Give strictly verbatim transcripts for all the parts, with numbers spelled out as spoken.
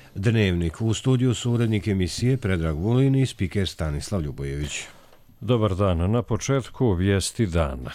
Dnevnik. U studiju su urednik emisije Predrag Vulin i spiker Stanislav Ljubojević. Dobar dan. Na početku vijesti dana.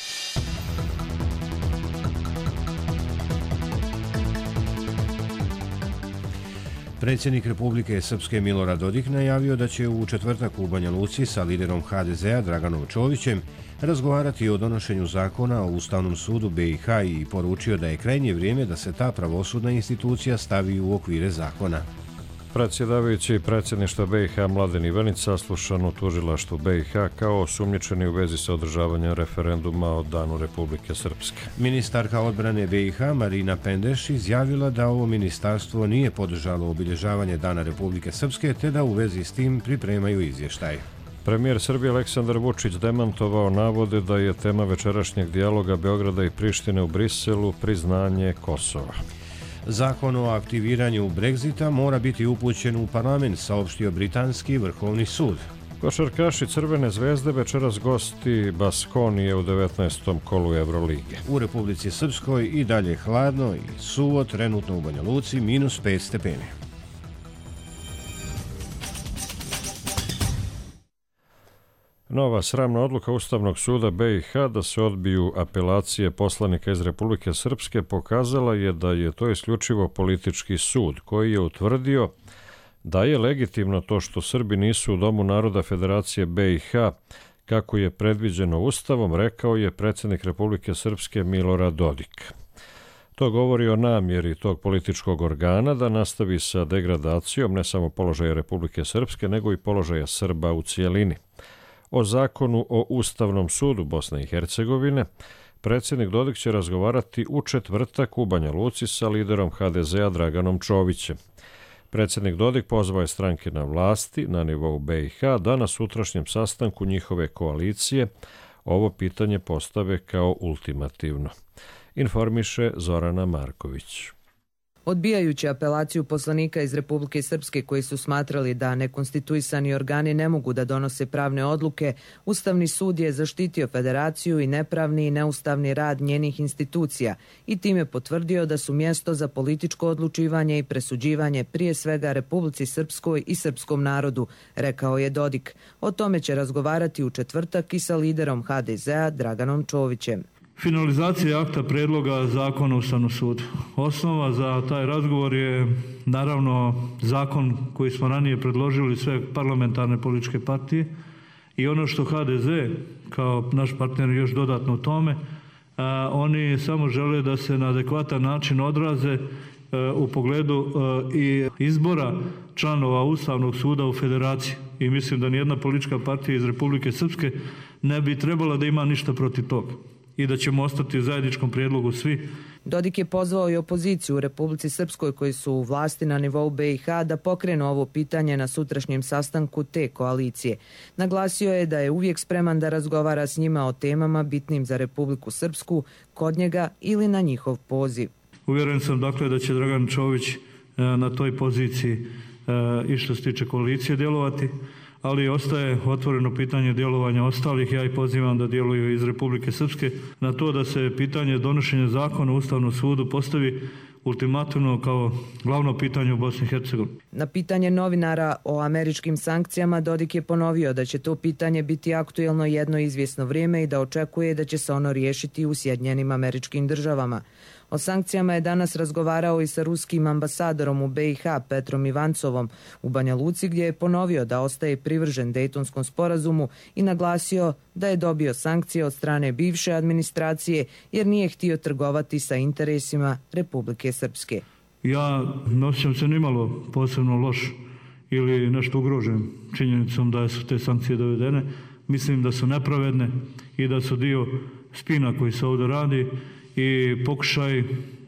Predsjednik Republike Srpske Milorad Dodik najavio da će u četvrtak u Banja Luci sa liderom ha de zea Draganom Čovićem razgovarati o donošenju zakona o Ustavnom sudu be i ha i poručio da je krajnje vrijeme da se ta pravosudna institucija stavi u okvire zakona. Predsjedavajući predsjedništva be i ha Mladen Ivanić saslušan u tužilaštvu be i ha kao osumnjičeni u vezi sa održavanjem referenduma o Danu Republike Srpske. Ministarka odbrane be i ha Marina Pendeš izjavila da ovo ministarstvo nije podržalo obilježavanje Dana Republike Srpske te da u vezi s tim pripremaju izvještaj. Premijer Srbije Aleksandar Vučić demantovao navode da je tema večerašnjeg dijaloga Beograda i Prištine u Briselu priznanje Kosova. Zakon o aktiviranju Brexita mora biti upućen u parlament, saopštio britanski vrhovni sud. Košarkaši Crvene zvezde večeras gosti Baskonije u devetnaestom kolu Evrolige. U Republici Srpskoj i dalje hladno i suvo, trenutno u Banja Luci minus pet stepeni. Nova sramna odluka Ustavnog suda be i ha da se odbiju apelacije poslanika iz Republike Srpske pokazala je da je to isključivo politički sud koji je utvrdio da je legitimno to što Srbi nisu u Domu naroda Federacije be i ha kako je predviđeno Ustavom, rekao je predsjednik Republike Srpske Milorad Dodik. To govori o namjeri tog političkog organa da nastavi sa degradacijom ne samo položaja Republike Srpske nego i položaja Srba u cijelini. O zakonu o Ustavnom sudu Bosne i Hercegovine predsjednik Dodik će razgovarati u četvrtak u Banja Luci sa liderom ha de zea Draganom Čovićem. Predsjednik Dodik pozvao je stranke na vlasti na nivou be i ha da na sutrašnjem sastanku njihove koalicije ovo pitanje postave kao ultimativno. Informiše Zorana Marković. Odbijajući apelaciju poslanika iz Republike Srpske koji su smatrali da nekonstituisani organi ne mogu da donose pravne odluke, Ustavni sud je zaštitio federaciju i nepravni i neustavni rad njenih institucija i time potvrdio da su mjesto za političko odlučivanje i presuđivanje prije svega Republici Srpskoj i srpskom narodu, rekao je Dodik. O tome će razgovarati u četvrtak i sa liderom ha de zea Draganom Čovićem. Finalizacija akta predloga zakona o Ustavnom sudu. Osnova za taj razgovor je naravno zakon koji smo ranije predložili sve parlamentarne političke partije i ono što ha de ze kao naš partner još dodatno u tome, a, oni samo žele da se na adekvatan način odraze a, u pogledu a, i izbora članova Ustavnog suda u federaciji. I mislim da nijedna politička partija iz Republike Srpske ne bi trebala da ima ništa protiv toga i da ćemo ostati u zajedničkom prijedlogu svi. Dodik je pozvao i opoziciju u Republici Srpskoj koji su u vlasti na nivou be i ha da pokrenu ovo pitanje na sutrašnjem sastanku te koalicije. Naglasio je da je uvijek spreman da razgovara s njima o temama bitnim za Republiku Srpsku, kod njega ili na njihov poziv. Uvjeren sam dakle da će Dragan Čović na toj poziciji i što se tiče koalicije djelovati, ali ostaje otvoreno pitanje djelovanja ostalih. Ja ih pozivam da djeluju iz Republike Srpske na to da se pitanje donošenja zakona o Ustavnom sudu postavi ultimativno kao glavno pitanje u Bosni i Hercegovini. Na pitanje novinara o američkim sankcijama Dodik je ponovio da će to pitanje biti aktuelno jedno izvjesno vrijeme i da očekuje da će se ono riješiti u Sjedinjenim Američkim Državama. O sankcijama je danas razgovarao i sa ruskim ambasadorom u be i ha Petrom Ivancovom u Banja Luci, gdje je ponovio da ostaje privržen Dejtonskom sporazumu i naglasio da je dobio sankcije od strane bivše administracije jer nije htio trgovati sa interesima Republike Srpske. Ja ne osjećam se nimalo posebno loš ili nešto ugrožen činjenicom da su te sankcije dovedene. Mislim da su nepravedne i da su dio spina koji se ovdje radi i pokušaj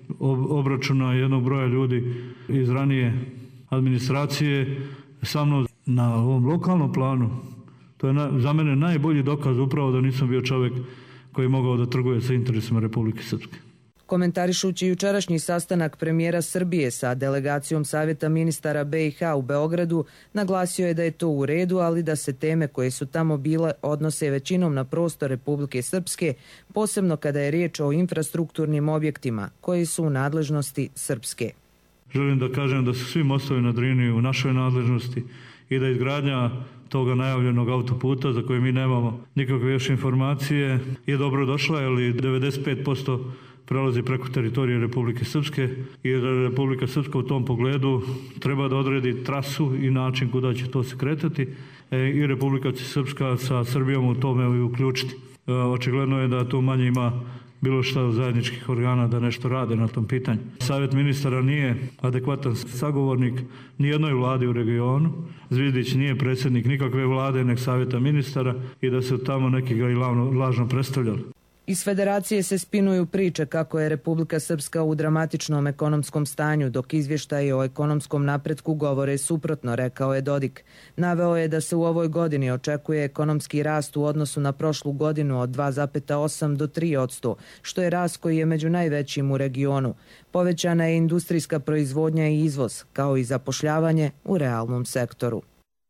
obračuna jednog broja ljudi iz ranije administracije sa mnom na ovom lokalnom planu. To je na, za mene najbolji dokaz upravo da nisam bio čovjek koji je mogao da trguje sa interesima Republike Srpske. Komentarišući jučerašnji sastanak premijera Srbije sa delegacijom Savjeta ministara be i ha u Beogradu, naglasio je da je to u redu, ali da se teme koje su tamo bile odnose većinom na prostor Republike Srpske, posebno kada je riječ o infrastrukturnim objektima koji su u nadležnosti Srpske. Želim da kažem da su svi mostovi na Drini u našoj nadležnosti i da izgradnja toga najavljenog autoputa za koje mi nemamo nikakve još informacije je dobro došla, jer devedeset pet posto prelazi preko teritorije Republike Srpske i Republika Srpska u tom pogledu treba da odredi trasu i način kuda će to se kretati i Republika Srpska sa Srbijom u tome i uključiti. Očigledno je da tu manje ima bilo šta od zajedničkih organa da nešto rade na tom pitanju. Savjet ministara nije adekvatan sagovornik nijednoj vladi u regionu. Zvizdić nije predsjednik nikakve vlade, nek savjeta ministara i da se tamo neki ga i lažno predstavljali. Iz federacije se spinuju priče kako je Republika Srpska u dramatičnom ekonomskom stanju, dok izvještaji o ekonomskom napretku govore suprotno, rekao je Dodik. Naveo je da se u ovoj godini očekuje ekonomski rast u odnosu na prošlu godinu od dva zarez osam do tri posto, što je rast koji je među najvećim u regionu. Povećana je industrijska proizvodnja i izvoz, kao i zapošljavanje u realnom sektoru.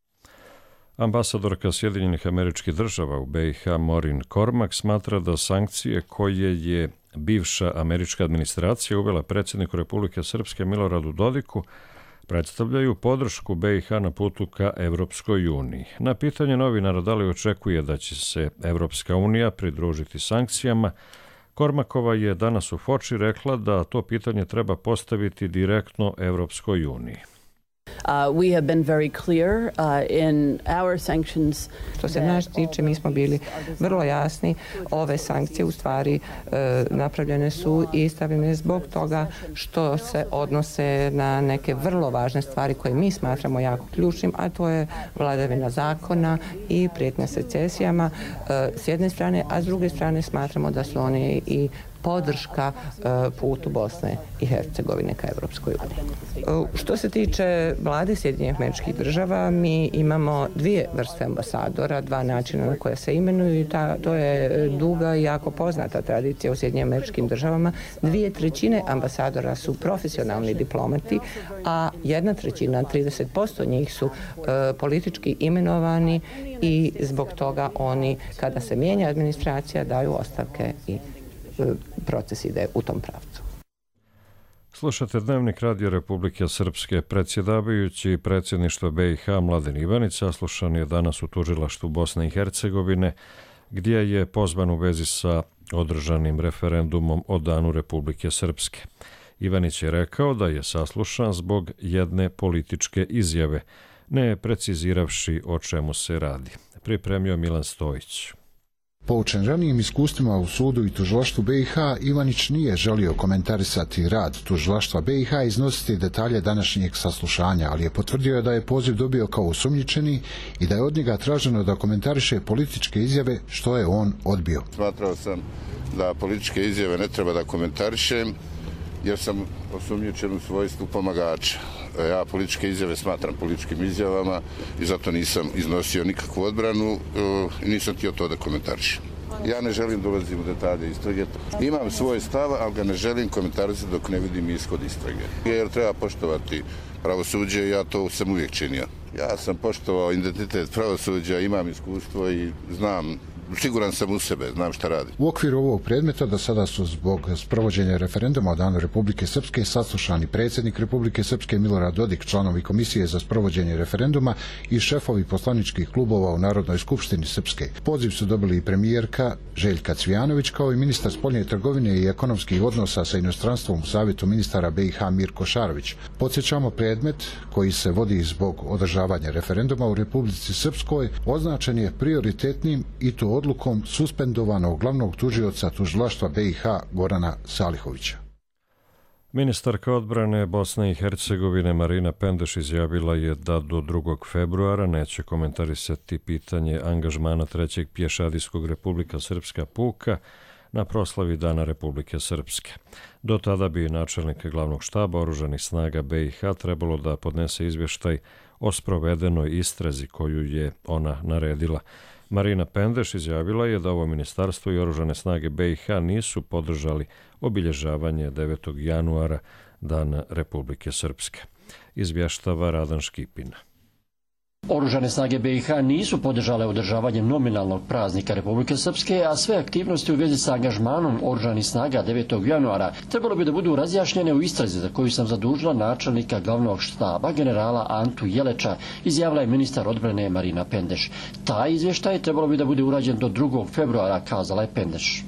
Ambasadorka Sjedinjenih Američkih Država u B i H Maureen Cormack smatra da sankcije koje je bivša američka administracija uvela predsjedniku Republike Srpske Miloradu Dodiku predstavljaju podršku B i H na putu ka Evropskoj uniji. Na pitanje novinara da li očekuje da će se Evropska unija pridružiti sankcijama, Kormakova je danas u Foči rekla da to pitanje treba postaviti direktno Evropskoj uniji. Uh, we have been very clear uh, in our sanctions. Što se nas tiče, mi smo bili vrlo jasni. Ove sankcije u stvari uh, napravljene su i stavljene zbog toga što se odnose na neke vrlo važne stvari koje mi smatramo jako ključnim, a to je vladavina zakona i prijetnja secesijama uh, s jedne strane, a s druge strane smatramo da su one i podrška uh, putu Bosne i Hercegovine ka Evropskoj uniji. Uh, što se tiče vlade Sjedinjenih Američkih Država, mi imamo dvije vrste ambasadora, dva načina na koje se imenuju i ta, to je duga i jako poznata tradicija u Sjedinjenim Američkim Državama. Dvije trećine ambasadora su profesionalni diplomati, a jedna trećina, trideset posto njih su uh, politički imenovani i zbog toga oni, kada se mijenja administracija, daju ostavke i proces ide u tom pravcu. Slušate Dnevnik Radio Republike Srpske. Predsjedavajući predsjedništva B i H Mladen Ivanić saslušan je danas u tužilaštvu Bosne i Hercegovine, gdje je pozvan u vezi sa održanim referendumom o Danu Republike Srpske. Ivanić je rekao da je saslušan zbog jedne političke izjave, ne preciziravši o čemu se radi. Pripremio Milan Stojić. Poučen ranijim iskustvima u sudu i tužilaštvu B i H, Ivanić nije želio komentarisati rad tužilaštva B i H i iznositi detalje današnjeg saslušanja, ali je potvrdio da je poziv dobio kao osumnjičeni i da je od njega traženo da komentariše političke izjave, što je on odbio. Smatrao sam da političke izjave ne treba da komentarišem, jer sam osumnjičen u svojstvu pomagača. Ja političke izjave smatram političkim izjavama i zato nisam iznosio nikakvu odbranu i nisam htio to da komentarišem. Ja ne želim dolaziti u detalje istrage. Imam svoj stav, ali ga ne želim komentarisati dok ne vidim ishod istrage. Jer treba poštovati pravosuđe i ja to sam uvijek činio. Ja sam poštovao identitet pravosuđa, imam iskustvo i znam, siguran sam u sebe, znam šta radi. U okviru ovog predmeta do sada su zbog sprovođenja referenduma o Danu Republike Srpske saslušani predsjednik Republike Srpske Milorad Dodik, članovi Komisije za sprovođenje referenduma i šefovi poslaničkih klubova u Narodnoj skupštini Srpske. Poziv su dobili i premijerka Željka Cvijanović, kao i ministar spoljne trgovine i ekonomskih odnosa sa inostranstvom u Savjetu ministara B i H Mirko Šarović. Podsjećamo, predmet koji se vodi zbog održavanja referenduma u Republici Srpskoj označen je prioritetnim i to odlukom suspendovanog glavnog tužioca tužilaštva B i H Gorana Salihovića. Ministarka odbrane Bosne i Hercegovine Marina Pendeš izjavila je da do drugog februara neće komentarisati pitanje angažmana trećeg pješadijskog Republika Srpska puka na proslavi Dana Republike Srpske. Do tada bi načelnik glavnog štaba oružanih snaga B i H trebalo da podnese izvještaj o sprovedenoj istrazi koju je ona naredila. Marina Pendeš izjavila je da ovo ministarstvo i oružane snage B i H nisu podržali obilježavanje devetog januara, Dana Republike Srpske. Izvještava Radan Škipina. Oružane snage B i H nisu podržale održavanje nominalnog praznika Republike Srpske, a sve aktivnosti u vezi sa angažmanom oružanih snaga devetog januara trebalo bi da budu razjašnjene u istrazi za koju sam zadužila načelnika glavnog štaba generala Antu Jeleča, izjavila je ministar odbrane Marina Pendeš. Taj izvještaj trebalo bi da bude urađen do drugog februara, kazala je Pendeš.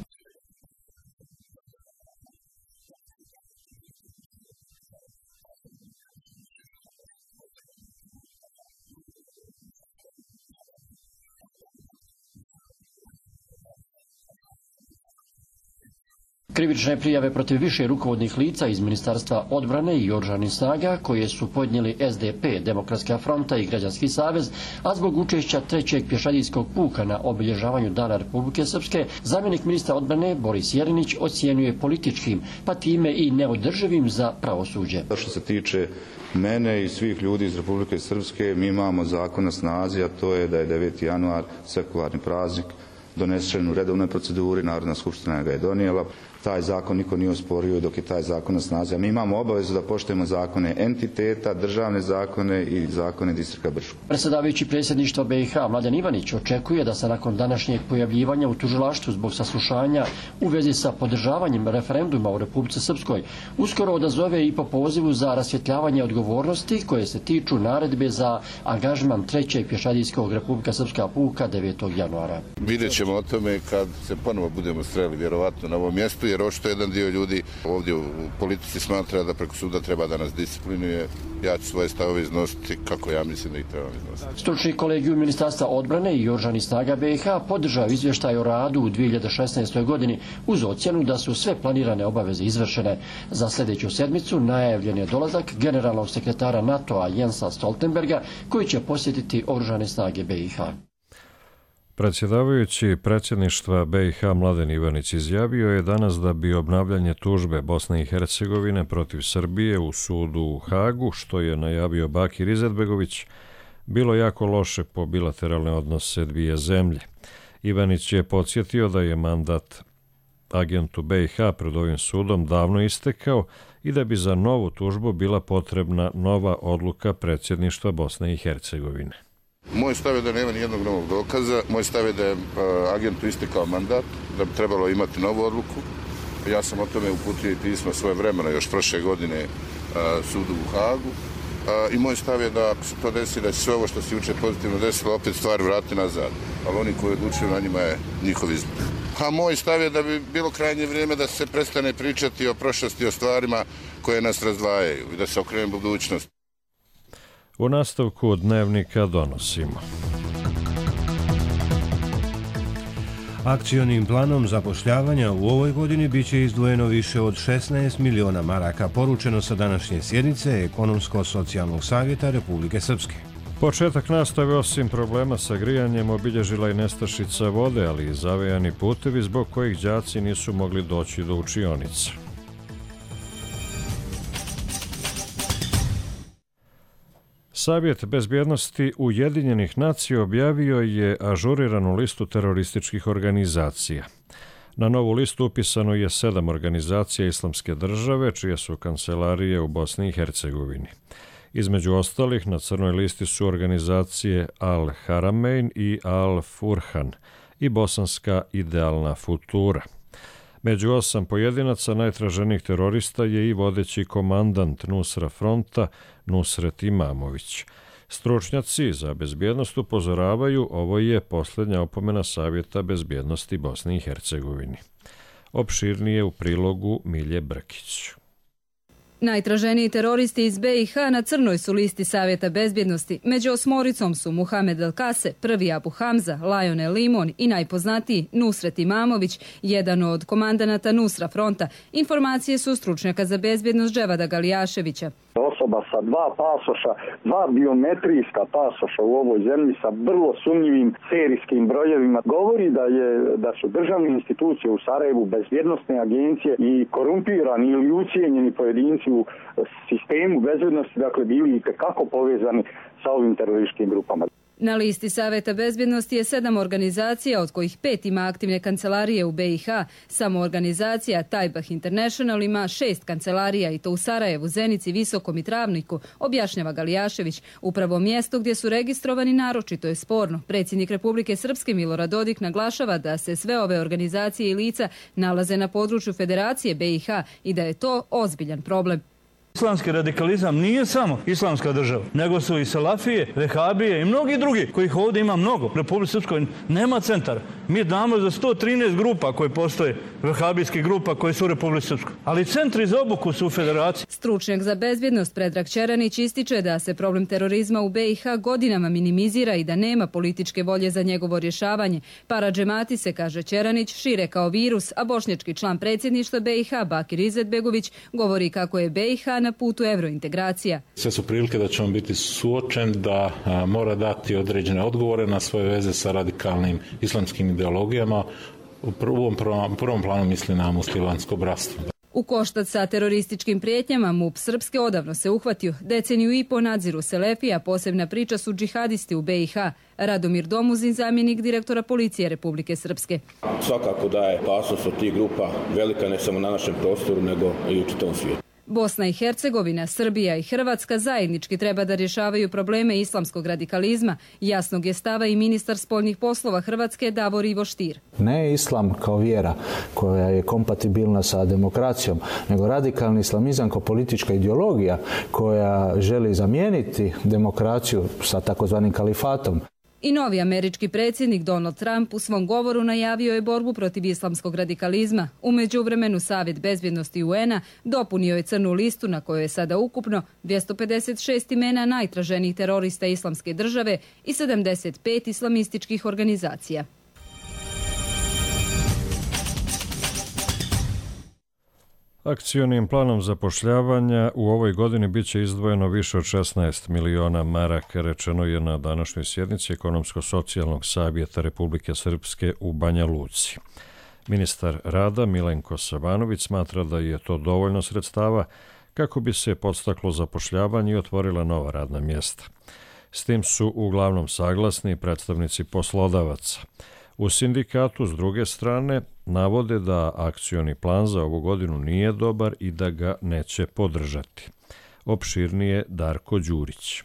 Krivične prijave protiv više rukovodnih lica iz Ministarstva odbrane i oružanih snaga koje su podnijeli S D P, Demokratska fronta i Građanski savez, a zbog učešća trećeg pješadijskog puka na obilježavanju Dana Republike Srpske, zamjenik ministra odbrane Boris Jerinić ocjenjuje političkim, pa time i neodrživim za pravosuđe. Što se tiče mene i svih ljudi iz Republike Srpske, mi imamo zakon na snazi, a to je da je deveti januar sekularni praznik, donesen u redovnoj proceduri, Narodna skupština ga je donijela. Taj zakon niko nije osporio dok je taj zakon na snazi. A mi imamo obavezu da poštujemo zakone entiteta, državne zakone i zakone distrikta Brčko. Predsjedavajući predsjedništva B i H Mladen Ivanić očekuje da se nakon današnjeg pojavljivanja u tužilaštvu zbog saslušanja u vezi sa podržavanjem referenduma u Republici Srpskoj uskoro odazove i po pozivu za rasvjetljavanje odgovornosti koje se tiču naredbe za angažman trećeg pješadijskog Republika Srpska puka devetog januara. Vidjet ćemo o tome kad se ponovo budemo streli vjerovatno na ovom mjestu, jer očito jedan dio ljudi ovdje u politici smatra da preko suda treba da nas disciplinuje. Ja ću svoje stavove iznositi kako ja mislim da ih trebam iznositi. Stručni kolegijum Ministarstva odbrane i oružanih snaga B i H podržao izvještaj o radu u dvije hiljade šesnaestoj. godini uz ocjenu da su sve planirane obaveze izvršene. Za sljedeću sedmicu najavljen je dolazak generalnog sekretara NATO-a Jensa Stoltenberga koji će posjetiti oružane snage B i H. Predsjedavajući predsjedništva B i H Mladen Ivanić izjavio je danas da bi obnavljanje tužbe Bosne i Hercegovine protiv Srbije u sudu u Hagu, što je najavio Bakir Izetbegović, bilo jako loše po bilateralne odnose dvije zemlje. Ivanić je podsjetio da je mandat agentu B i H pred ovim sudom davno istekao i da bi za novu tužbu bila potrebna nova odluka predsjedništva Bosne i Hercegovine. Moj stav je da nema nijednog novog dokaza. Moj stav je da je agentu istekao mandat, da bi trebalo imati novu odluku. Ja sam o tome uputio i pismo svoje vremena još prošle godine sudu u Hagu. I moj stav je da ako se to desi, da će sve ovo što se jučer pozitivno desilo opet stvari vratiti nazad. Ali oni koji odlučuju na njima je njihov izbor. A moj stav je da bi bilo krajnje vrijeme da se prestane pričati o prošlosti, o stvarima koje nas razdvajaju i da se okrene budućnost. U nastavku dnevnika donosimo. Akcionim planom zapošljavanja u ovoj godini biće izdvojeno više od šesnaest miliona maraka, poručeno sa današnje sjednice Ekonomsko-socijalnog savjeta Republike Srpske. Početak nastave osim problema sa grijanjem obilježila i nestašica vode, ali i zavejani putevi zbog kojih đaci nisu mogli doći do učionica. Savjet bezbjednosti Ujedinjenih nacija objavio je ažuriranu listu terorističkih organizacija. Na novu listu upisano je sedam organizacija Islamske države, čije su kancelarije u Bosni i Hercegovini. Između ostalih, na crnoj listi su organizacije Al-Haramein i Al-Furhan i bosanska Idealna futura. Među osam pojedinaca najtraženijih terorista je i vodeći komandant Nusra fronta Nusret Imamović. Stručnjaci za bezbjednost upozoravaju, ovo je posljednja opomena Savjeta bezbjednosti Bosne i Hercegovini. Opširnije u prilogu Milje Brkić. Najtraženiji teroristi iz B i H na crnoj su listi Savjeta bezbjednosti. Među osmoricom su Muhamed El Kase, prvi Abu Hamza, Lionel Limon i najpoznatiji Nusret Imamović, jedan od komandanata Nusra fronta. Informacije su stručnjaka za bezbjednost Dževada Galijaševića. Osoba sa dva pasoša, dva biometrijska pasoša u ovoj zemlji sa vrlo sumnjivim serijskim brojevima govori da je da su državne institucije u Sarajevu, bezbjednosne agencije i korumpirani ili ucijenjeni pojedinci u sistemu bezbjednosti, dakle, bili itekako povezani sa ovim terorističkim grupama. Na listi Saveta bezbjednosti je sedam organizacija, od kojih pet ima aktivne kancelarije u be i ha. Samo organizacija Tajbah International ima šest kancelarija i to u Sarajevu, Zenici, Visokom i Travniku, objašnjava Galijašević. Upravo mjesto gdje su registrovani naročito je sporno. Predsjednik Republike Srpske Milorad Dodik naglašava da se sve ove organizacije i lica nalaze na području Federacije be i ha i da je to ozbiljan problem. Islamski radikalizam nije samo islamska država, nego su i salafije, vehabije i mnogi drugi, kojih ovdje ima mnogo. U Republici Srpskoj nema centara. Mi znamo za sto trinaest grupa koje postoje, vehabijskih grupa koje su u Republici Srpskoj. Ali centri za obuku su u Federaciji. Stručnjak za bezbjednost Predrag Čeranić ističe da se problem terorizma u be i ha godinama minimizira i da nema političke volje za njegovo rješavanje. Paradžemati se, kaže Čeranić, šire kao virus, a bošnjački član predsjedništva be i ha Bakir Izetbegović govori kako je be i ha na putu evrointegracija. Sve su prilike da će on biti suočen, da a, mora dati određene odgovore na svoje veze sa radikalnim islamskim ideologijama. U prvom, prvom, prvom planu misli na muslimansko bratstvo. U koštac sa terorističkim prijetnjama MUP Srpske odavno se uhvatio. Deceniju i po nadziru Selefija, posebna priča su džihadisti u be i ha. Radomir Domuzin, zamjenik direktora policije Republike Srpske. Svakako da je opasnost od tih grupa velika ne samo na našem prostoru, nego i u čitavom svijetu. Bosna i Hercegovina, Srbija i Hrvatska zajednički treba da rješavaju probleme islamskog radikalizma. Jasnog je stava i ministar spoljnih poslova Hrvatske Davor Ivo Stier. Ne islam kao vjera koja je kompatibilna sa demokracijom, nego radikalni islamizam kao politička ideologija koja želi zamijeniti demokraciju sa takozvanim kalifatom. I novi američki predsjednik Donald Trump u svom govoru najavio je borbu protiv islamskog radikalizma. U međuvremenu Savet bezbjednosti u en a dopunio je crnu listu na kojoj je sada ukupno dvjesto pedeset šest imena najtraženijih terorista islamske države i sedamdeset pet islamističkih organizacija. Akcionim planom zapošljavanja u ovoj godini bit će izdvojeno više od šesnaest miliona maraka, rečeno je na današnjoj sjednici Ekonomsko-socijalnog savjeta Republike Srpske u Banja Luci. Ministar rada Milenko Savanović smatra da je to dovoljno sredstava kako bi se podstaklo zapošljavanje i otvorila nova radna mjesta. S tim su uglavnom saglasni predstavnici poslodavaca. U sindikatu, s druge strane, navode da akcioni plan za ovu godinu nije dobar i da ga neće podržati. Opširnije Darko Đurić.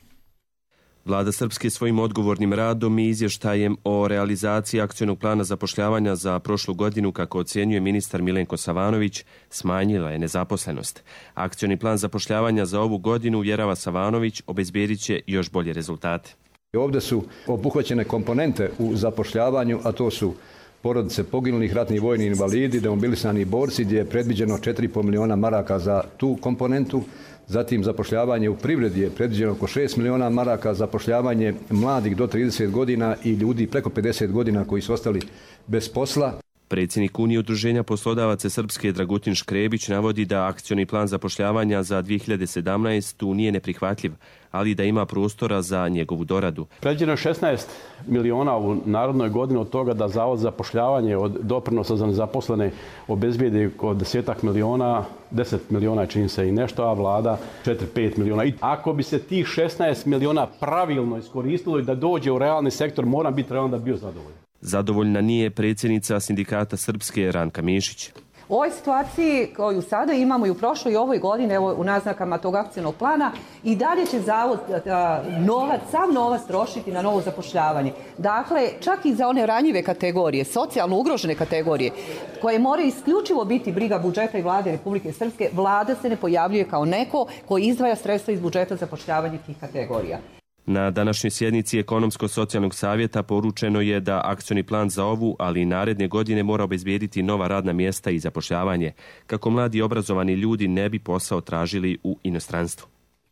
Vlada Srpske svojim odgovornim radom i izvještajem o realizaciji akcionog plana zapošljavanja za prošlu godinu, kako ocjenjuje ministar Milenko Savanović, smanjila je nezaposlenost. Akcioni plan zapošljavanja za ovu godinu, vjerava Savanović, obezbjedit će još bolje rezultate. Ovdje su obuhvaćene komponente u zapošljavanju, a to su porodice poginulih, ratni vojni invalidi, demobilisani borci, gdje je predviđeno četiri i pol miliona maraka za tu komponentu. Zatim zapošljavanje u privredi je predviđeno oko šest miliona maraka, zapošljavanje mladih do trideset godina i ljudi preko pedeset godina koji su ostali bez posla. Predsjednik Unije udruženja poslodavaca Srpske Dragutin Škrebić navodi da akcioni plan zapošljavanja za dvije hiljade sedamnaestu nije neprihvatljiv, ali da ima prostora za njegovu doradu. Predviđeno je šesnaest miliona u narodnoj godini, od toga da Zavod za zapošljavanje od doprinosa za nezaposlene obezbijedi od desetak miliona, deset miliona čini se i nešto, a vlada četiri do pet miliona. I ako bi se tih šesnaest miliona pravilno iskoristilo i da dođe u realni sektor, moram biti realan da bio zadovoljan. Zadovoljna nije predsjednica sindikata Srpske Ranka Mišić. U ovoj situaciji koju sada imamo i u prošloj i ovoj godini, evo u naznakama tog akcionog plana, i dalje će Zavod novac, sam novac trošiti na novo zapošljavanje. Dakle, čak i za one ranjive kategorije, socijalno ugrožene kategorije, koje moraju isključivo biti briga budžeta i vlade Republike Srpske, vlada se ne pojavljuje kao neko koji izdvaja sredstva iz budžeta za zapošljavanje tih kategorija. Na današnjoj sjednici Ekonomsko-socijalnog savjeta poručeno je da akcioni plan za ovu, ali i naredne godine mora obezbijediti nova radna mjesta i zapošljavanje, kako mladi obrazovani ljudi ne bi posao tražili u inostranstvu.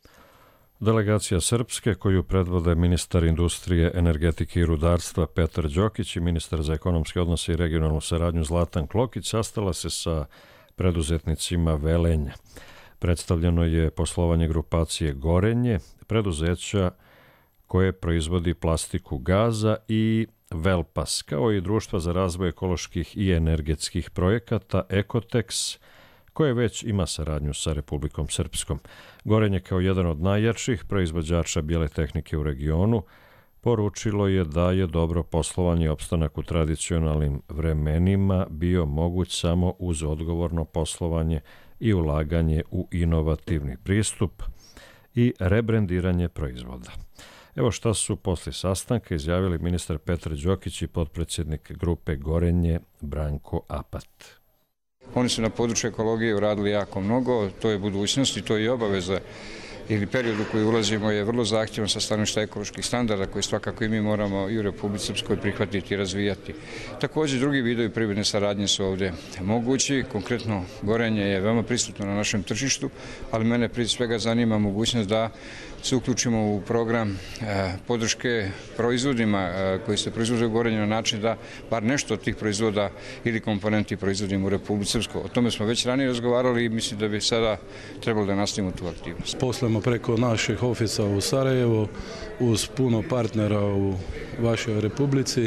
Delegacija Srpske, koju predvode ministar industrije, energetike i rudarstva Petar Đokić i ministar za ekonomske odnose i regionalnu saradnju Zlatan Klokić, sastala se sa preduzetnicima Velenja. Predstavljeno je poslovanje grupacije Gorenje, preduzeća koje proizvodi plastiku Gaza i Velpas, kao i društva za razvoj ekoloških i energetskih projekata Ekotex, koje već ima saradnju sa Republikom Srpskom. Gorenje kao jedan od najjačih proizvođača bijele tehnike u regionu poručilo je da je dobro poslovanje i opstanak u tradicionalnim vremenima bio moguć samo uz odgovorno poslovanje i ulaganje u inovativni pristup i rebrendiranje proizvoda. Evo šta su posle sastanka izjavili ministar Petar Đokić i potpredsjednik grupe Gorenje Branko Apat. Oni su na području ekologije uradili jako mnogo, to je budućnost i to je i obaveza ili period u koji ulazimo je vrlo zahtjevan sa stanovišta ekoloških standarda koje svakako i mi moramo i u Republici Srpskoj prihvatiti i razvijati. Također drugi vidovi privredne saradnje su ovdje mogući, konkretno Gorenje je veoma prisutno na našem tržištu, ali mene prije svega zanima mogućnost da se uključimo u program podrške proizvodima koji se proizvode u Gorenju na način da bar nešto od tih proizvoda ili komponenti proizvodimo u Republici Srpskoj. O tome smo već ranije razgovarali i mislim da bi sada trebalo da nastavimo tu aktivnost. Poslujemo preko naših ofisa u Sarajevu uz puno partnera u vašoj Republici.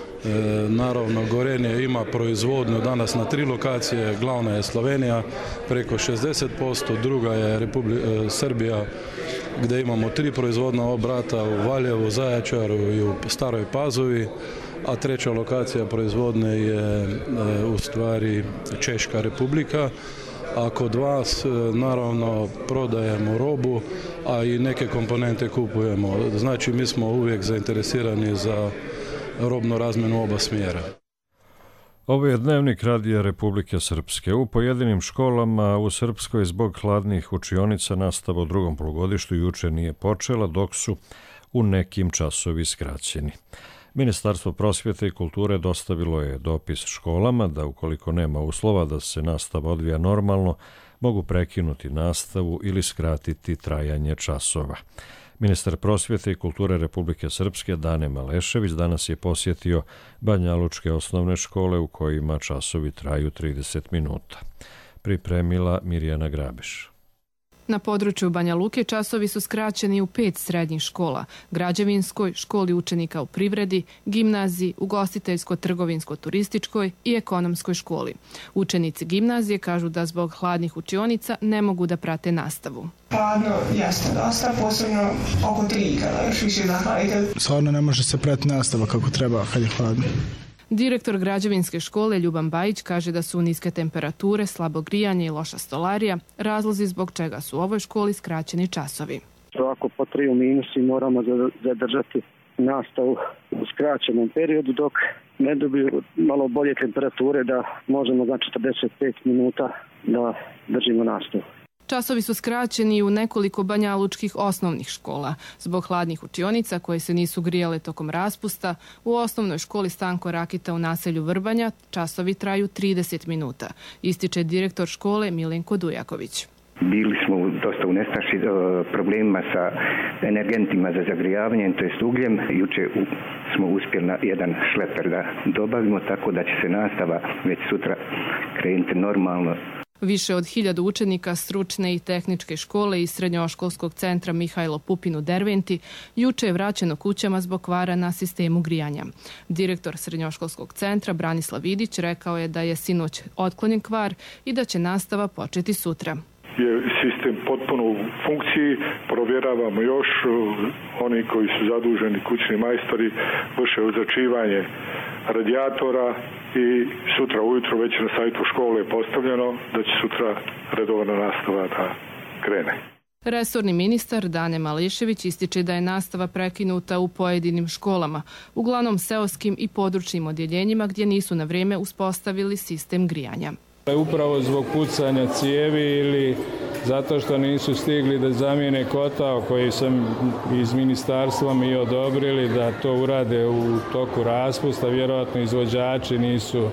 Naravno, Gorenje ima proizvodnju danas na tri lokacije, glavna je Slovenija preko šezdeset posto, druga je Republi- Srbija gdje imamo tri proizvodna obrata u Valjevu, Zajačaru i u Staroj Pazovi, a treća lokacija proizvodne je u stvari Češka Republika. A kod vas naravno prodajemo robu, a i neke komponente kupujemo. Znači mi smo uvijek zainteresirani za robnu razmjenu oba smjera. Ovo je dnevnik Radija Republike Srpske. U pojedinim školama u Srpskoj zbog hladnih učionica nastava u drugom polugodištu juče nije počela, dok su u nekim časovi skraćeni. Ministarstvo prosvjete i kulture dostavilo je dopis školama da ukoliko nema uslova da se nastava odvija normalno, mogu prekinuti nastavu ili skratiti trajanje časova. Ministar prosvjete i kulture Republike Srpske Dane Malešević danas je posjetio banjalučke osnovne škole u kojima časovi traju trideset minuta. Pripremila Mirjana Grabiš. Na području Banja Luke časovi su skraćeni u pet srednjih škola, građevinskoj, školi učenika u privredi, gimnaziji, ugostiteljsko-trgovinsko-turističkoj i ekonomskoj školi. Učenici gimnazije kažu da zbog hladnih učionica ne mogu da prate nastavu. Hladno, jasno, dosta, posebno oko tri, kada još više zahladite. Stvarno ne može se prati nastava kako treba kad je hladno. Direktor građevinske škole Ljuban Bajić kaže da su niske temperature, slabo grijanje i loša stolarija razlozi zbog čega su u ovoj školi skraćeni časovi. Ako po tri u minusi moramo zadržati nastavu u skraćenom periodu dok ne dobiju malo bolje temperature da možemo za četrdeset pet minuta da držimo nastavu. Časovi su skraćeni u nekoliko banjalučkih osnovnih škola. Zbog hladnih učionica koje se nisu grijale tokom raspusta, u osnovnoj školi Stanko Rakita u naselju Vrbanja časovi traju trideset minuta, ističe direktor škole Milenko Dujaković. Bili smo dosta u nestaši problemima sa energentima za zagrijavanje, to jest ugljem. Juče smo uspjeli na jedan šleper da dobavimo, tako da će se nastava već sutra krenuti normalno. Više od hiljadu učenika stručne i tehničke škole i srednjoškolskog centra Mihajlo Pupin u Derventi juče je vraćeno kućama zbog kvara na sistemu grijanja. Direktor srednjoškolskog centra Branislav Vidić rekao je da je sinoć otklonjen kvar i da će nastava početi sutra. Je sistem potpuno u funkciji, provjeravamo još, oni koji su zaduženi, kućni majstori, vrše uzračivanje radijatora i sutra ujutro već na sajtu škole je postavljeno da će sutra redovna nastava da krene. Resorni ministar Dane Malešević ističe da je nastava prekinuta u pojedinim školama, uglavnom seoskim i područnim odjeljenjima gdje nisu na vrijeme uspostavili sistem grijanja. Upravo zbog pucanja cijevi ili zato što nisu stigli da zamijene kotao koji sam iz ministarstva mi odobrili da to urade u toku raspusta. Vjerojatno izvođači nisu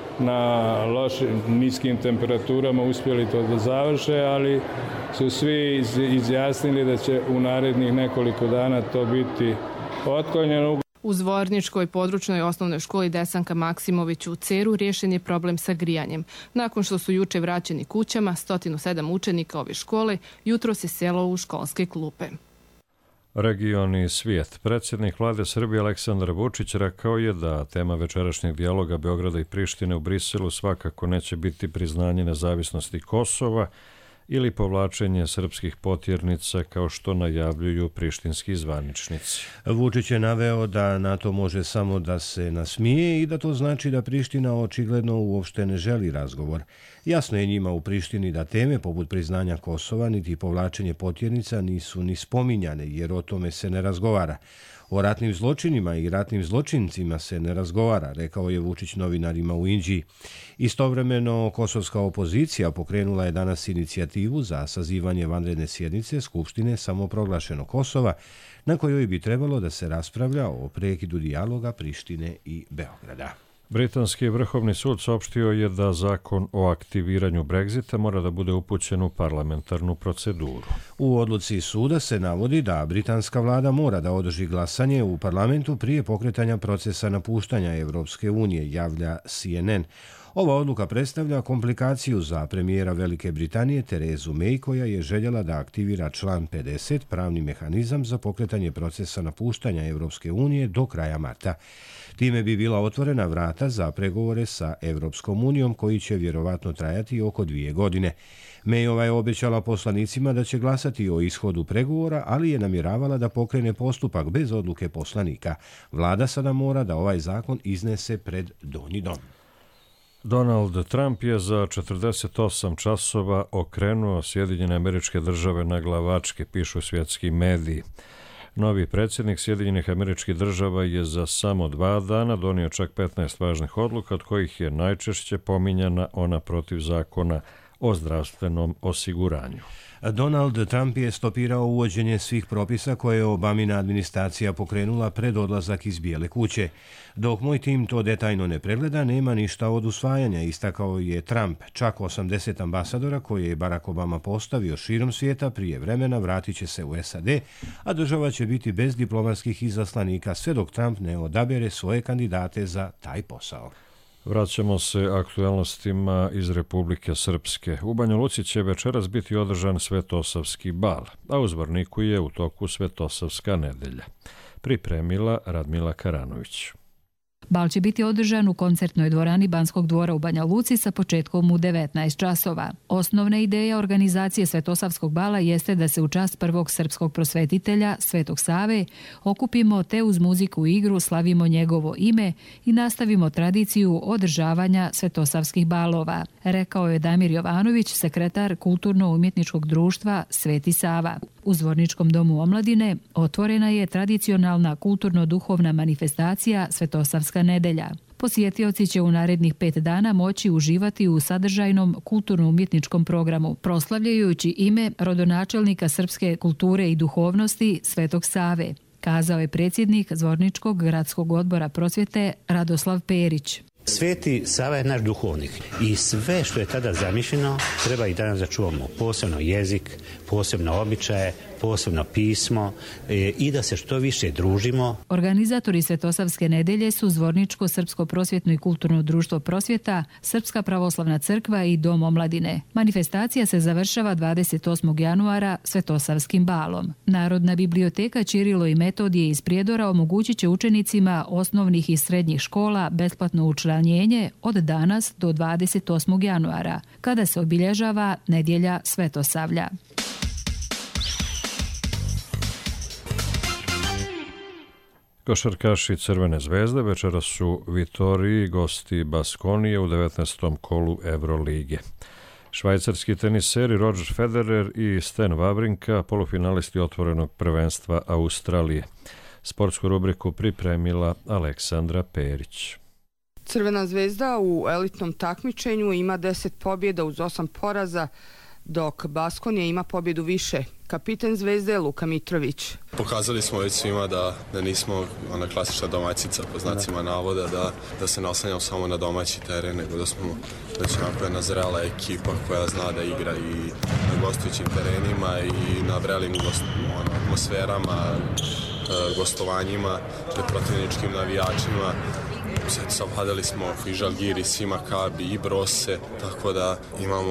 na lošim, niskim temperaturama uspjeli to da završe, ali su svi izjasnili da će u narednih nekoliko dana to biti otklonjeno. U Zvorničkoj područnoj osnovnoj školi Desanka Maksimović u Ceru riješen je problem sa grijanjem. Nakon što su juče vraćeni kućama, sto sedam učenika ove škole jutros se selo u školske klupe. Region i svijet. Predsjednik vlade Srbije Aleksandar Vučić rekao je da tema večerašnjeg dijaloga Beograda i Prištine u Briselu svakako neće biti priznanje nezavisnosti Kosova, ili povlačenje srpskih potjernica kao što najavljuju prištinski zvaničnici. Vučić je naveo da NATO može samo da se nasmije i da to znači da Priština očigledno uopšte ne želi razgovor. Jasno je njima u Prištini da teme poput priznanja Kosova niti povlačenje potjernica nisu ni spominjane jer o tome se ne razgovara. O ratnim zločinima i ratnim zločincima se ne razgovara, rekao je Vučić novinarima u Inđiji. Istovremeno, kosovska opozicija pokrenula je danas inicijativu za sazivanje vanredne sjednice Skupštine samoproglašenog Kosova, na kojoj bi trebalo da se raspravlja o prekidu dijaloga Prištine i Beograda. Britanski vrhovni sud saopštio je da zakon o aktiviranju Brexita mora da bude upućen u parlamentarnu proceduru. U odluci suda se navodi da britanska vlada mora da održi glasanje u parlamentu prije pokretanja procesa napuštanja Evropske unije, javlja C N N. Ova odluka predstavlja komplikaciju za premijera Velike Britanije Terezu May, koja je željela da aktivira član pedeset, pravni mehanizam za pokretanje procesa napuštanja Evropske unije do kraja marta. Time bi bila otvorena vrata za pregovore sa Evropskom unijom koji će vjerovatno trajati oko dvije godine. Mayova je obećala poslanicima da će glasati o ishodu pregovora, ali je namjeravala da pokrene postupak bez odluke poslanika. Vlada sada mora da ovaj zakon iznese pred Donji dom. Donald Trump je za četrdeset osam časova okrenuo Sjedinjene Američke Države na glavačke, pišu svjetski mediji. Novi predsjednik Sjedinjenih Američkih Država je za samo dva dana donio čak petnaest važnih odluka, od kojih je najčešće pominjana ona protiv zakona o zdravstvenom osiguranju. Donald Trump je stopirao uvođenje svih propisa koje je Obamina administracija pokrenula pred odlazak iz Bijele kuće. Dok moj tim to detaljno ne pregleda, nema ništa od usvajanja, istakao je Trump. Čak osamdeset ambasadora koje je Barack Obama postavio širom svijeta prije vremena vratit će se u S A D, a država će biti bez diplomatskih izaslanika sve dok Trump ne odabere svoje kandidate za taj posao. Vraćamo se aktualnostima iz Republike Srpske. U Banja Luci će večeras biti održan Svetosavski bal, a u Zvorniku je u toku Svetosavska nedelja. Pripremila Radmila Karanović. Bal će biti održan u koncertnoj dvorani Banskog dvora u Banja Luci sa početkom u devetnaest časova. Osnovna ideja organizacije Svetosavskog bala jeste da se u čast prvog srpskog prosvetitelja, Svetog Save, okupimo te uz muziku i igru slavimo njegovo ime i nastavimo tradiciju održavanja Svetosavskih balova, rekao je Damir Jovanović, sekretar Kulturno-umjetničkog društva Sveti Sava. U Zvorničkom domu omladine otvorena je tradicionalna kulturno-duhovna manifestacija Svetosavska nedelja. Posjetioci će u narednih pet dana moći uživati u sadržajnom kulturno-umjetničkom programu, proslavljajući ime rodonačelnika srpske kulture i duhovnosti Svetog Save, kazao je predsjednik Zvorničkog gradskog odbora prosvjete Radoslav Perić. Sveti Sava je naš duhovnik i sve što je tada zamišljeno treba i danas da čuvamo, posebno jezik, posebno običaje, posebno pismo i da se što više družimo. Organizatori Svetosavske nedelje su Zvorničko srpsko prosvjetno i kulturno društvo prosvjeta, Srpska pravoslavna crkva i Dom omladine. Manifestacija se završava dvadeset osmog januara Svetosavskim balom. Narodna biblioteka Ćirilo i Metodije iz Prijedora omogućit će učenicima osnovnih i srednjih škola besplatno učlanjenje od danas do dvadeset osmog januara, kada se obilježava nedjelja Svetosavlja. Košarkaši Crvene zvezde večeras su Vitoriji gosti Baskonije u devetnaestom kolu Evrolige. Švajcarski teniseri Roger Federer i Stan Wawrinka, polufinalisti otvorenog prvenstva Australije. Sportsku rubriku pripremila Aleksandra Perić. Crvena zvezda u elitnom takmičenju ima deset pobjeda uz osam poraza, dok Baskonija ima pobjedu više. Kapiten Zvezde je Luka Mitrović. Pokazali smo već svima da, da nismo ona klasična domaćica po znacima navoda, da, da se ne oslanjamo samo na domaći teren, nego da smo već onako jedna zrela ekipa koja zna da igra i na gostujućim terenima i na vrelim gost, ono, atmosferama, gostovanjima, pred protivničkim navijačima. Savladali smo i Žalgiris, i Makabi, i Brose, tako da imamo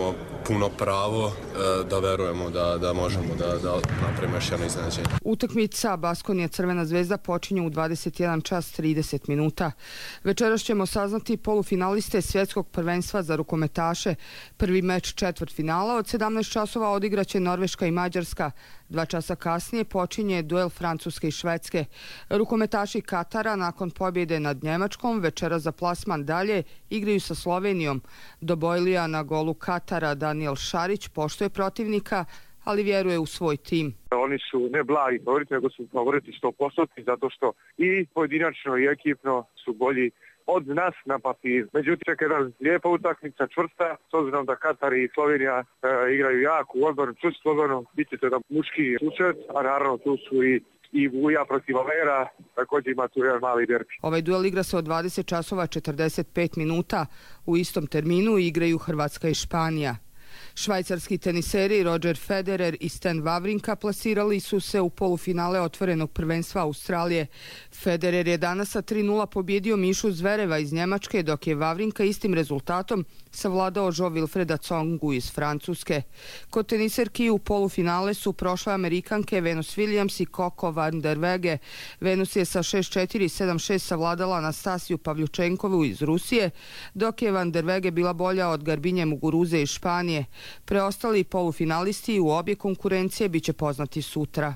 puno pravo da verujemo da, da možemo da, da napravimo još jedno iznenađenje. Utakmica Baskonija Crvena zvezda počinje u dvadeset jedan čas trideset minuta. Večeras ćemo saznati polufinaliste svjetskog prvenstva za rukometaše. Prvi meč četvrtfinala od sedamnaest časova odigraće Norveška i Mađarska. Dva časa kasnije počinje duel Francuske i Švedske. Rukometaši Katara nakon pobjede nad Njemačkom večera za plasman dalje igraju sa Slovenijom. Do Bojlija na golu Katara Daniel Šarić poštuje protivnika, ali vjeruje u svoj tim. Oni su ne blagi favoriti, nego su favoriti sto posto zato što i pojedinačno i ekipno su bolji od nas na papiru. Međutim, čeka jedna lijepa utakmica, čvrsta, s obzirom da Katar i Slovenija e, igraju jako odborno, čvrsto odborno, bit će to jedan muški susret, a naravno tu su i i Vuja protiv Valera, također ima tu jedan mali derbi. Ovaj duel igra se od dvadeset časova četrdeset pet minuta. U istom terminu igraju Hrvatska i Španija. Švajcarski teniseri Roger Federer i Stan Wawrinka plasirali su se u polufinale otvorenog prvenstva Australije. Federer je danas sa tri nula pobjedio Mišu Zvereva iz Njemačke, dok je Wawrinka istim rezultatom savladao Jo Wilfreda Tsongu iz Francuske. Kod teniserki u polufinale su prošle Amerikanke Venus Williams i Coco van der Wege. Venus je sa šest četiri sedam šest savladala Anastasiju Pavljučenkovu iz Rusije, dok je van der Wege bila bolja od Garbinje Muguruze iz Španije. Preostali polufinalisti u obje konkurencije biće poznati sutra.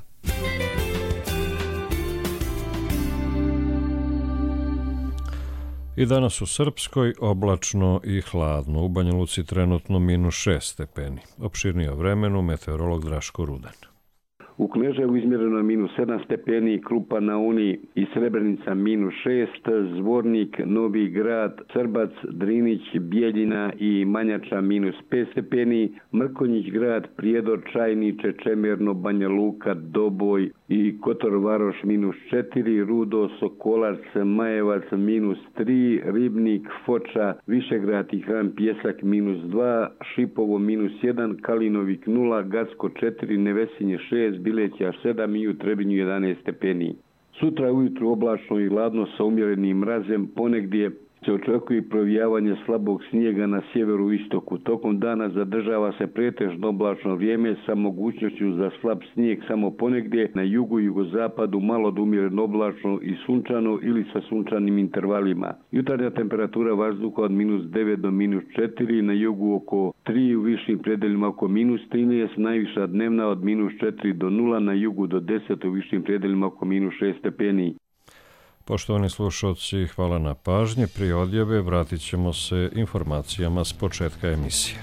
I danas u Srpskoj oblačno i hladno. U Banja Luci trenutno minus šest stepeni. Opširnije o vremenu meteorolog Draško Rudan. U Kneževu izmjereno je minus sedam stepeni, Krupa na Uni i Srebrenica minus šest, Zvornik, Novi Grad, Srbac, Drinić, Bijeljina i Manjača minus pet stepeni, Mrkonjić Grad, Prijedor, Čajniče, Čemerno, Banja Luka, Doboj i Kotor Varoš minus četiri, Rudo, Sokolac, Majevac minus tri, Ribnik, Foča, Višegrad i Hram Pjesak minus dva, Šipovo minus jedan, Kalinovik nula, Gacko četiri, Nevesinje šest, Bileća sedam i u Trebinju jedanaest stepeni. Sutra ujutru oblačno i hladno sa umjerenim mrazem, ponegdje se očekuje provijavanje slabog snijega na sjeveru i istoku. Tokom dana zadržava se pretežno oblačno vrijeme sa mogućnošću za slab snijeg samo ponegdje, na jugu i jugozapadu malo do umjereno oblačno i sunčano ili sa sunčanim intervalima. Jutarnja temperatura vazduha od minus devet do minus četiri, na jugu oko tri, u višim predeljima oko minus trinaest, najviša dnevna od minus četiri do nula, na jugu do deset, u višim predeljima oko minus šest stepeni. Poštovani slušalci, hvala na pažnji. Prije odjave vratit ćemo se informacijama s početka emisije.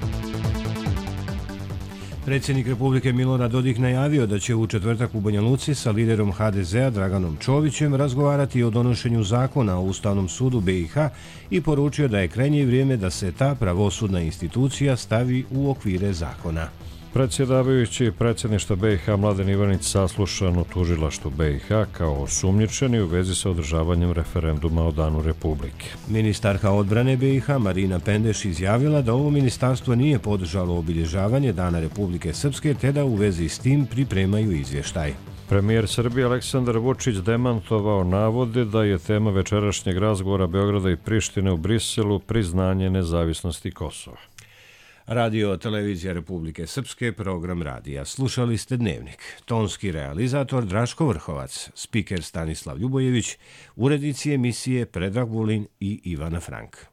Predsjednik Republike Milorad Dodik najavio da će u četvrtak u Banja Luci sa liderom ha de zea Draganom Čovićem razgovarati o donošenju zakona o Ustavnom sudu be i ha i poručio da je krajnje vrijeme da se ta pravosudna institucija stavi u okvire zakona. Predsjedavajući predsjedništva be i ha Mladen Ivanić saslušan u tužilaštvu be i ha kao osumnjičeni u vezi sa održavanjem referenduma o Danu Republike. Ministarka odbrane be i ha Marina Pendeš izjavila da ovo ministarstvo nije podržalo obilježavanje Dana Republike Srpske te da u vezi s tim pripremaju izvještaj. Premijer Srbije Aleksandar Vučić demantovao navode da je tema večerašnjeg razgovora Beograda i Prištine u Briselu priznanje nezavisnosti Kosova. Radio Televizija Republike Srpske, program radija. Slušali ste Dnevnik. Tonski realizator Draško Vrhovac, spiker Stanislav Ljubojević, urednici emisije Predrag Vulin i Ivana Frank.